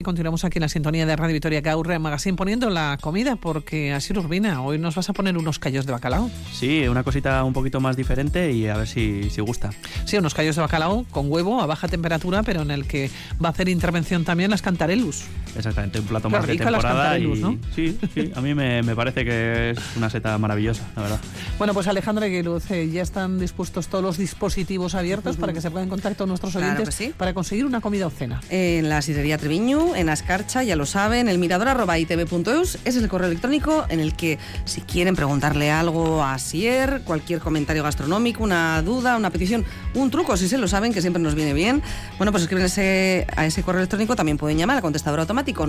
Continuamos aquí en la sintonía de Radio Vitoria Gaur Magazine poniendo la comida, porque Asier Urbina, hoy nos vas a poner unos callos de bacalao. Sí, una cosita un poquito más diferente y a ver si gusta. Sí, unos callos de bacalao con huevo a baja temperatura, pero en el que va a hacer intervención también las cantarellus. Exactamente, un plato más de temporada y ¿no? Sí, a mí me parece que es una seta maravillosa, la verdad. Bueno, pues Alejandra Guiluz, ya están dispuestos todos los dispositivos abiertos para que se pongan en contacto nuestros oyentes, claro, sí, para conseguir una comida o cena. En la sidrería Treviñu, en Ascarcha, ya lo saben, el mirador@itv.eus es el correo electrónico en el que, si quieren preguntarle algo a Asier, cualquier comentario gastronómico, una duda, una petición, un truco, si se lo saben, que siempre nos viene bien, bueno, pues escriben a ese correo electrónico. También pueden llamar al contestador automático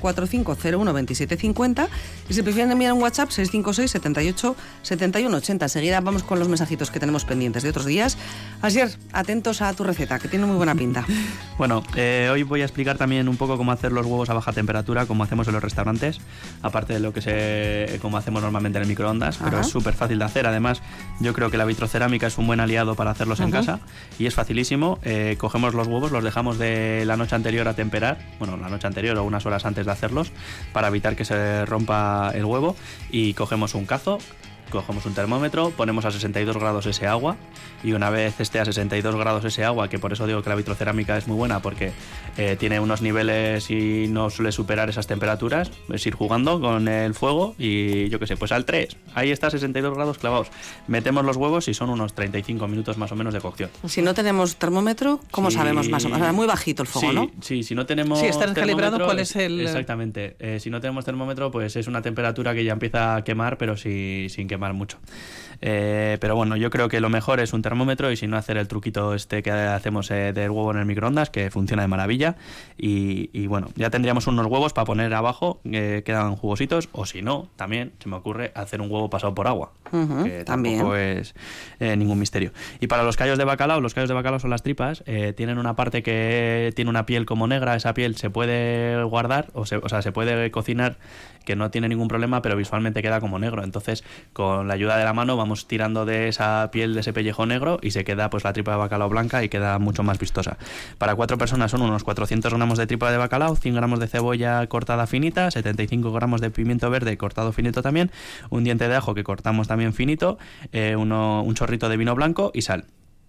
945012750 y si prefieren enviar un WhatsApp 656 78 71 80. Enseguida vamos con los mensajitos que tenemos pendientes de otros días. Asier, atentos a tu receta, que tiene muy buena pinta. Bueno, hoy voy a explicar también un poco cómo hacer los huevos a baja temperatura, como hacemos en los restaurantes, aparte de lo que como hacemos normalmente en el microondas, pero es súper fácil de hacer. Además, yo creo que la vitrocerámica es un buen aliado para hacerlos en casa y es facilísimo. Cogemos los huevos, los dejamos de la noche anterior a temperar, bueno, la noche anterior o unas horas antes de hacerlos, para evitar que se rompa el huevo, y cogemos un cazo, cogemos un termómetro, ponemos a 62 grados ese agua, y una vez esté a 62 grados ese agua, que por eso digo que la vitrocerámica es muy buena, porque tiene unos niveles y no suele superar esas temperaturas, es ir jugando con el fuego y yo qué sé, pues al 3, ahí está 62 grados clavados, metemos los huevos y son unos 35 minutos más o menos de cocción. Si no tenemos termómetro, ¿cómo sabemos más o menos? Muy bajito el fuego, ¿no? Sí, si no tenemos está calibrado, ¿cuál es el...? Exactamente, si no tenemos termómetro, pues es una temperatura que ya empieza a quemar, pero sin quemar mucho. Pero bueno, yo creo que lo mejor es un termómetro, y si no, hacer el truquito que hacemos del huevo en el microondas, que funciona de maravilla, y bueno, ya tendríamos unos huevos para poner abajo, quedan jugositos, o si no, también se me ocurre hacer un huevo pasado por agua, que tampoco es ningún misterio. Y para los callos de bacalao son las tripas, tienen una parte que tiene una piel como negra, esa piel se puede guardar, o sea, se puede cocinar, que no tiene ningún problema, pero visualmente queda como negro. Entonces, con la ayuda de la mano vamos tirando de esa piel, de ese pellejo negro, y se queda pues la tripa de bacalao blanca y queda mucho más vistosa. Para 4 personas son unos 400 gramos de tripa de bacalao, 100 gramos de cebolla cortada finita, 75 gramos de pimiento verde cortado finito también, un diente de ajo que cortamos también finito, un chorrito de vino blanco y sal.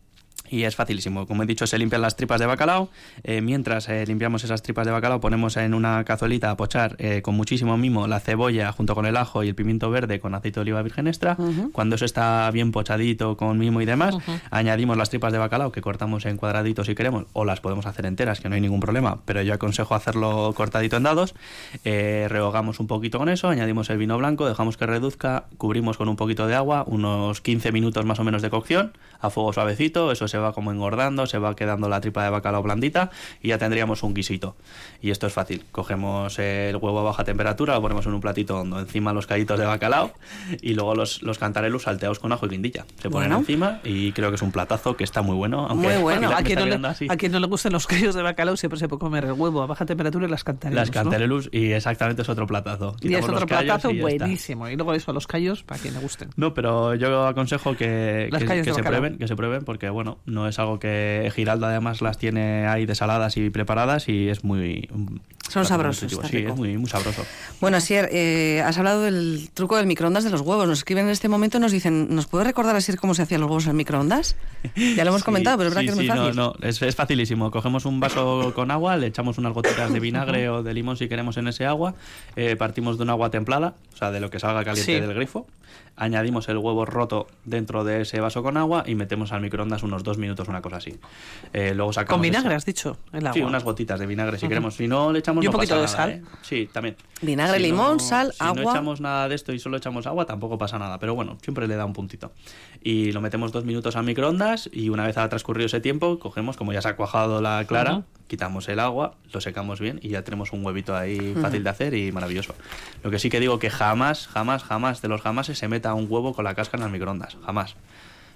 Y es facilísimo, como he dicho, se limpian las tripas de bacalao. Mientras limpiamos esas tripas de bacalao, ponemos en una cazuelita a pochar con muchísimo mimo la cebolla junto con el ajo y el pimiento verde con aceite de oliva virgen extra. Cuando eso está bien pochadito con mimo y demás, añadimos las tripas de bacalao que cortamos en cuadraditos si queremos, o las podemos hacer enteras, que no hay ningún problema, pero yo aconsejo hacerlo cortadito en dados. Rehogamos un poquito con eso, añadimos el vino blanco, dejamos que reduzca, cubrimos con un poquito de agua, unos 15 minutos más o menos de cocción a fuego suavecito. Eso se va como engordando, se va quedando la tripa de bacalao blandita y ya tendríamos un guisito. Y esto es fácil, cogemos el huevo a baja temperatura, lo ponemos en un platito hondo, encima los callitos de bacalao, y luego los cantarelus salteados con ajo y guindilla se ponen encima, y creo que es un platazo que está muy bueno, aunque muy bueno. A quien no le gusten los callos de bacalao siempre se puede comer el huevo a baja temperatura y las cantarelus, ¿no? Y exactamente es otro platazo. Y es otro platazo buenísimo, y luego eso, los callos para quien le gusten. No, pero yo aconsejo que se prueben, porque bueno, no es algo que Giralda además las tiene ahí desaladas y preparadas, y es muy... Son sabrosos. Sí, es muy, muy sabroso. Bueno, Asier, has hablado del truco del microondas de los huevos. Nos escriben en este momento y nos dicen, ¿nos puede recordar, Asier, cómo se hacían los huevos en el microondas? Ya lo hemos comentado, pero es verdad que es muy fácil. No, es facilísimo. Cogemos un vaso con agua, le echamos unas gotitas de vinagre o de limón si queremos en ese agua, partimos de un agua templada, o sea, de lo que salga caliente del grifo, añadimos el huevo roto dentro de ese vaso con agua y metemos al microondas unos 2 minutos, una cosa así. Luego sacamos... ¿Con vinagre has dicho? El agua. Sí, unas gotitas de vinagre si queremos. Si no le echamos, ¿y un no poquito pasa de nada, sal? Sí, también. Vinagre, limón, sal, agua... Si no echamos nada de esto y solo echamos agua, tampoco pasa nada. Pero bueno, siempre le da un puntito. Y lo metemos 2 minutos al microondas, y una vez ha transcurrido ese tiempo, cogemos, como ya se ha cuajado la clara, quitamos el agua, lo secamos bien y ya tenemos un huevito ahí fácil de hacer y maravilloso. Lo que sí que digo que jamás de los jamases se meta un huevo con la cáscara en el microondas. Jamás.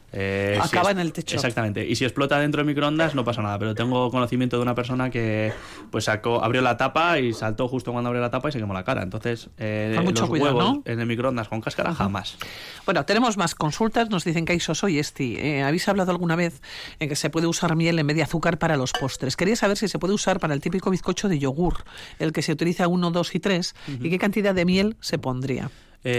Acaba en el techo. Exactamente. Y si explota dentro del microondas no pasa nada, pero tengo conocimiento de una persona que pues abrió la tapa y saltó justo cuando abrió la tapa y se quemó la cara. Entonces, mucho los cuidado, huevos ¿no? en el microondas con cáscara, jamás. Bueno, tenemos más consultas. Nos dicen que hay Soso y Esti. ¿Habéis hablado alguna vez en que se puede usar miel en vez de azúcar para los postres? Quería saber si se puede usar para el típico bizcocho de yogur, el que se utiliza 1, 2 y 3, y qué cantidad de miel se pondría.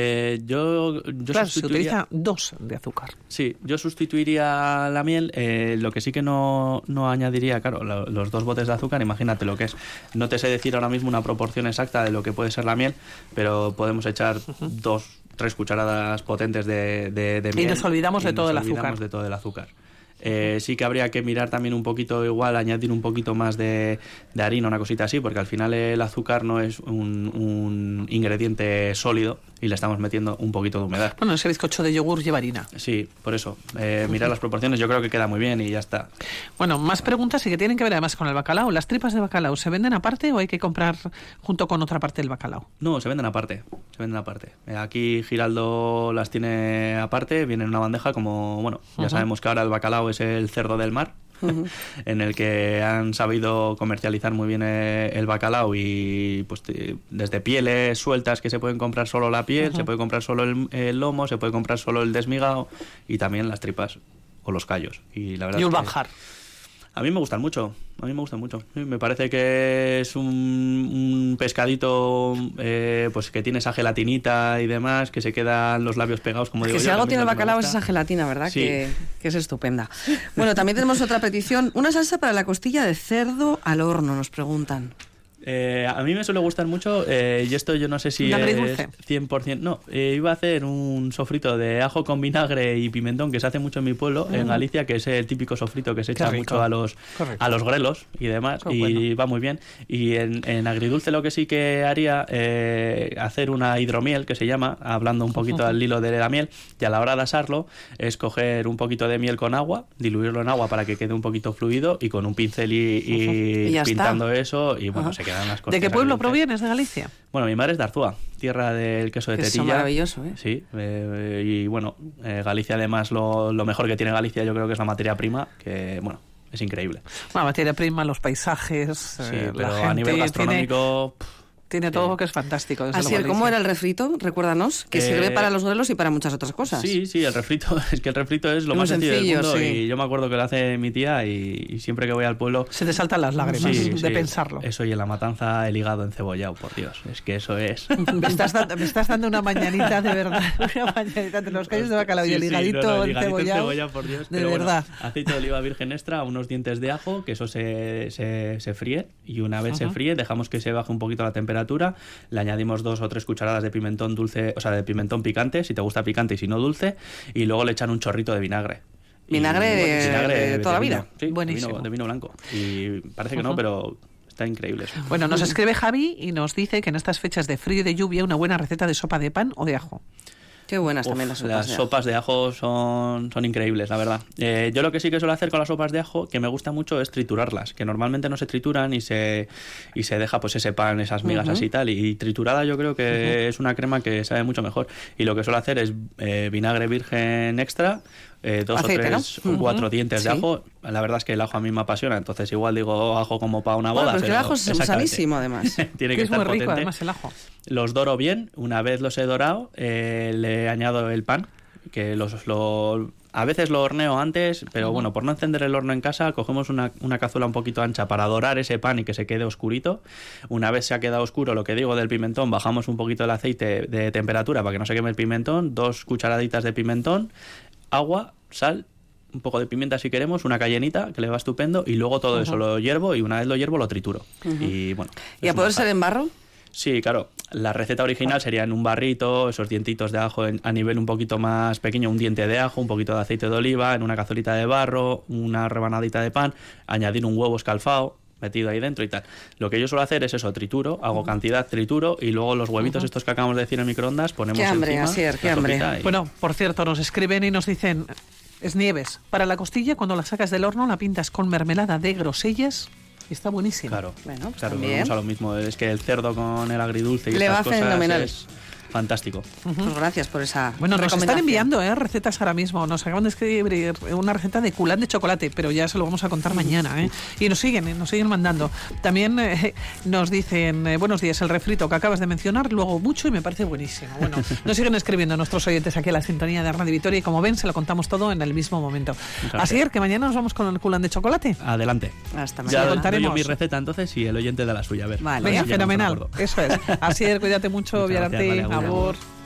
Yo claro, se utiliza 2 de azúcar. Sí, yo sustituiría la miel. Lo que sí que no añadiría, claro, los 2 botes de azúcar, imagínate lo que es. No te sé decir ahora mismo una proporción exacta de lo que puede ser la miel, pero podemos echar 2, 3 cucharadas potentes de miel. Y nos olvidamos de todo el azúcar. De todo el azúcar. Sí que habría que mirar también un poquito, igual añadir un poquito más de harina, una cosita así, porque al final el azúcar no es un ingrediente sólido y le estamos metiendo un poquito de humedad. Bueno, ese bizcocho de yogur lleva harina. Sí, por eso. Mirar las proporciones, yo creo que queda muy bien y ya está. Bueno, más preguntas y que tienen que ver además con el bacalao. ¿Las tripas de bacalao se venden aparte o hay que comprar junto con otra parte del bacalao? No, se venden aparte. Aquí Giraldo las tiene aparte, viene en una bandeja como, bueno, ya sabemos que ahora el bacalao es el cerdo del mar, en el que han sabido comercializar muy bien el bacalao y pues desde pieles sueltas que se pueden comprar solo la piel, se puede comprar solo el lomo, se puede comprar solo el desmigado y también las tripas o los callos. Y la verdad y un manjar. A mí me gustan mucho, Sí, me parece que es un pescadito pues que tiene esa gelatinita y demás, que se quedan los labios pegados, como digo yo. Que si algo tiene el bacalao es esa gelatina, ¿verdad? Sí. Que es estupenda. Bueno, también tenemos otra petición. Una salsa para la costilla de cerdo al horno, nos preguntan. A mí me suele gustar mucho, y esto yo no sé si es 100%. No, iba a hacer un sofrito de ajo con vinagre y pimentón que se hace mucho en mi pueblo, en Galicia, que es el típico sofrito que se echa mucho a los grelos y demás, y va muy bien. Y en agridulce lo que sí que haría, hacer una hidromiel, que se llama, hablando un poquito al hilo de la miel, y a la hora de asarlo, es coger un poquito de miel con agua, diluirlo en agua para que quede un poquito fluido, y con un pincel y pintando eso, y bueno, se queda. ¿De qué pueblo provienes de Galicia? Bueno, mi madre es de Arzúa, tierra del queso de Tetilla. Es maravilloso, ¿eh? Sí, y bueno, Galicia además lo mejor que tiene Galicia yo creo que es la materia prima, que bueno, es increíble. La materia prima, los paisajes, sí, pero la gente a nivel gastronómico... Tiene todo que es fantástico. Así, ¿cómo era el refrito? Recuérdanos, que sirve para los grelos y para muchas otras cosas. Sí, el refrito, es que el refrito es lo más sencillo del mundo, sí. Y yo me acuerdo que lo hace mi tía y siempre que voy al pueblo... Se te saltan las lágrimas de pensarlo. Eso y en la matanza el hígado encebollado, por Dios, es que eso es... Me estás dando una mañanita, de verdad, una mañanita entre los callos de bacalao y el higadito encebollado, por Dios. De verdad. Bueno, aceite de oliva virgen extra, unos dientes de ajo, que eso se fríe, y una vez se fríe dejamos que se baje un poquito la temperatura. Le añadimos 2 o 3 cucharadas de pimentón dulce, o sea, de pimentón picante, si te gusta picante y si no dulce, y luego le echan un chorrito de vinagre. Vinagre de toda la vida. Sí, buenísimo. De vino blanco. Y parece que no, pero está increíble eso. Bueno, nos escribe Javi y nos dice que en estas fechas de frío y de lluvia una buena receta de sopa de pan o de ajo. Qué buenas también las sopas. Las sopas de ajo son increíbles, la verdad. Yo lo que sí que suelo hacer con las sopas de ajo, que me gusta mucho, es triturarlas, que normalmente no se trituran y se deja pues ese pan, esas migas así y tal. Y triturada yo creo que es una crema que sabe mucho mejor. Y lo que suelo hacer es vinagre virgen extra, 2 aceite, o 3 o 4 dientes de ajo. La verdad es que el ajo a mí me apasiona, entonces igual digo ajo como para una boda. Pero es que el ajo es sanísimo además. Tiene que estar muy rico potente. además el ajo. Los doro bien, una vez los he dorado, le añado el pan, que a veces lo horneo antes, pero bueno, por no encender el horno en casa, cogemos una cazuela un poquito ancha para dorar ese pan y que se quede oscurito. Una vez se ha quedado oscuro, lo que digo del pimentón, bajamos un poquito el aceite de temperatura para que no se queme el pimentón, 2 cucharaditas de pimentón, agua, sal, un poco de pimienta si queremos, una cayenita que le va estupendo, y luego todo eso lo hiervo, y una vez lo hiervo lo trituro. Y bueno. ¿Y a poder ser en barro? Sí, claro. La receta original sería en un barrito, esos dientitos de ajo a nivel un poquito más pequeño, un diente de ajo, un poquito de aceite de oliva, en una cazuelita de barro, una rebanadita de pan, añadir un huevo escalfado metido ahí dentro y tal. Lo que yo suelo hacer es eso, trituro, hago cantidad, trituro, y luego los huevitos estos que acabamos de decir en microondas ponemos qué hambre, encima. Asier, qué hambre. Bueno, por cierto, nos escriben y nos dicen... Es Nieves. Para la costilla, cuando la sacas del horno, la pintas con mermelada de grosellas y está buenísima. Claro, bueno, pues claro, también. vamos a lo mismo. Es que el cerdo con el agridulce y le estas va cosas fenomenal. fantástico. Pues gracias por esa Bueno, nos están recomendación. enviando recetas ahora mismo. Nos acaban de escribir una receta de culán de chocolate, pero ya se lo vamos a contar mañana. Y nos siguen mandando. También nos dicen, buenos días, el refrito que acabas de mencionar, luego mucho y me parece buenísimo. Bueno, nos siguen escribiendo nuestros oyentes aquí a la sintonía de Radio Vitoria y como ven, se lo contamos todo en el mismo momento. Así es que mañana nos vamos con el culán de chocolate. Adelante. Hasta Ya mañana. lo doy contaremos. yo mi receta entonces y el oyente da la suya. A ver. Vale. Venga, si llegamos a un fenomenal. acuerdo. Eso es. Así es, cuídate mucho, Muchas gracias, Viararte. vale, agur. Agur.